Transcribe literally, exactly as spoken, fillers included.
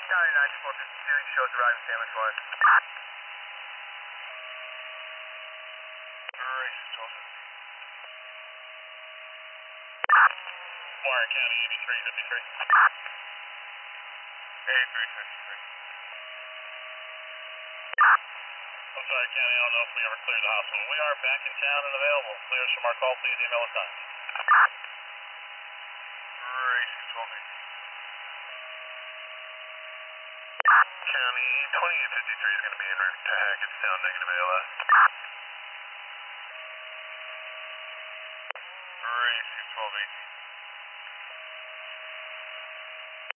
County ninety-four fifty-two, shows arriving San Luis Juarez. Warren County eighty-three fifty-three. eighty-three fifty-three. I'm sorry, County, I don't know if we ever cleared the hospital. We are back in town and available. Clears from our call, please email us time. Racing twelve eight. County twenty-eight fifty-three is going to be en route to Hackettstown, negative A L S. Racing twelve eighteen.